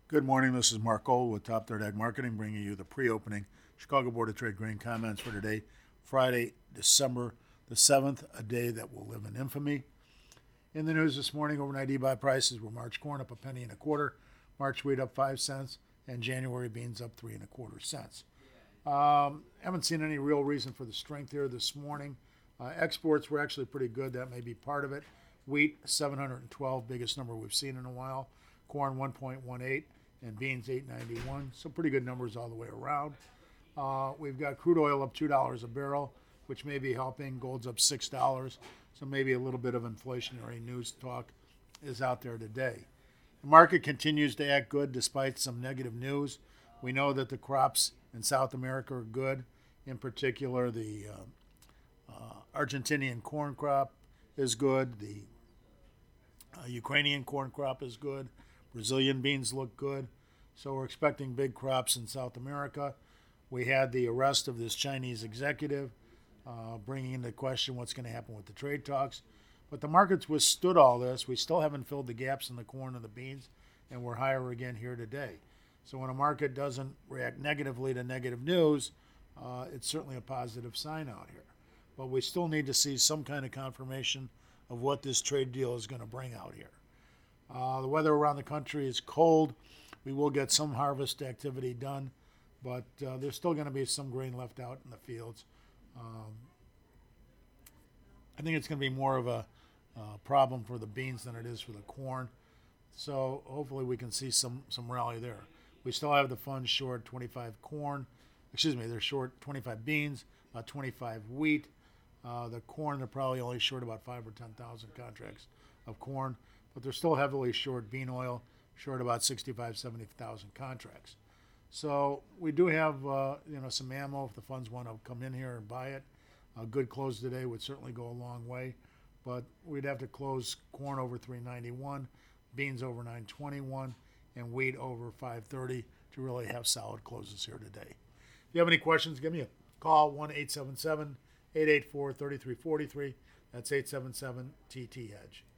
Good morning. This is Mark Gold with Top Third Ag Marketing, bringing you the pre-opening Chicago Board of Trade grain comments for today, Friday, December the 7th, a day that will live in infamy. In the news this morning, overnight e-buy prices were March corn up a penny and a quarter, March wheat up 5 cents, and January beans up 3.25 cents. Haven't seen any real reason for the strength here this morning. Exports were actually pretty good. That may be part of it. Wheat 712, biggest number we've seen in a while. Corn 1.18 and beans 891. So pretty good numbers all the way around. We've got crude oil up $2 a barrel, which may be helping. Gold's up $6. So maybe a little bit of inflationary news talk is out there today. The market continues to act good despite some negative news. We know that the crops in South America are good. In particular, the Argentinian corn crop is good. The Ukrainian corn crop is good. Brazilian beans look good. So we're expecting big crops in South America. We had the arrest of this Chinese executive, bringing into question what's going to happen with the trade talks. But the markets withstood all this. We still haven't filled the gaps in the corn and the beans, and we're higher again here today. So when a market doesn't react negatively to negative news, it's certainly a positive sign out here. But we still need to see some kind of confirmation of what this trade deal is going to bring out here. The weather around the country is cold. We will get some harvest activity done, but there's still going to be some grain left out in the fields. I think it's going to be more of a problem for the beans than it is for the corn. So hopefully we can see some rally there. We still have the funds short 25 corn. They're short 25 beans, 25 wheat. The corn, they're probably only short about 5 or 10,000 contracts of corn, but they're still heavily short bean oil, short about 65, 70,000 contracts. So we do have some ammo if the funds want to come in here and buy it. A good close today would certainly go a long way, but we'd have to close corn over 391, beans over 921, and wheat over 530 to really have solid closes here today. If you have any questions, give me a call, 1-877-884-3343. That's 877-TT-EDGE.